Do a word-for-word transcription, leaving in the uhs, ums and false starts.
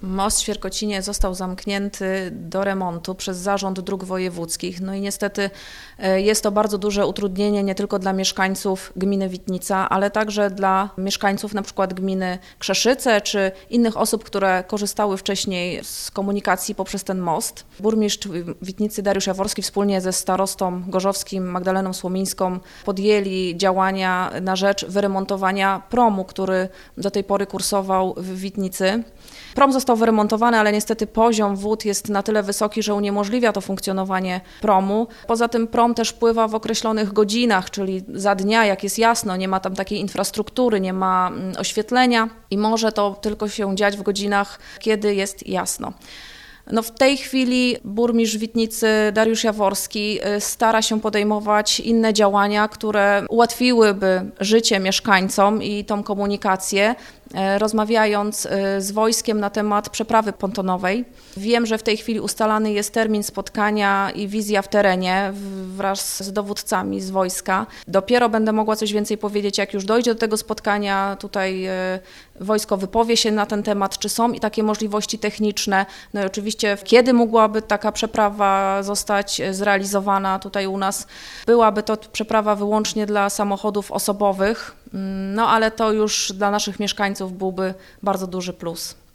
Most w Świerkocinie został zamknięty do remontu przez Zarząd Dróg Wojewódzkich. No i niestety jest to bardzo duże utrudnienie nie tylko dla mieszkańców gminy Witnica, ale także dla mieszkańców na przykład gminy Krzeszyce czy innych osób, które korzystały wcześniej z komunikacji poprzez ten most. Burmistrz Witnicy Dariusz Jaworski wspólnie ze starostą gorzowskim Magdaleną Słomińską podjęli działania na rzecz wyremontowania promu, który do tej pory kursował w Witnicy. Prom został wyremontowany, ale niestety poziom wód jest na tyle wysoki, że uniemożliwia to funkcjonowanie promu. Poza tym prom też pływa w określonych godzinach, czyli za dnia, jak jest jasno, nie ma tam takiej infrastruktury, nie ma oświetlenia i może to tylko się dziać w godzinach, kiedy jest jasno. No w tej chwili burmistrz Witnicy Dariusz Jaworski stara się podejmować inne działania, które ułatwiłyby życie mieszkańcom i tą komunikację, rozmawiając z wojskiem na temat przeprawy pontonowej. Wiem, że w tej chwili ustalany jest termin spotkania i wizja w terenie wraz z dowódcami z wojska. Dopiero będę mogła coś więcej powiedzieć, jak już dojdzie do tego spotkania. Tutaj wojsko wypowie się na ten temat, czy są i takie możliwości techniczne. No i oczywiście, kiedy mogłaby taka przeprawa zostać zrealizowana tutaj u nas. Byłaby to przeprawa wyłącznie dla samochodów osobowych, no ale to już dla naszych mieszkańców byłby bardzo duży plus.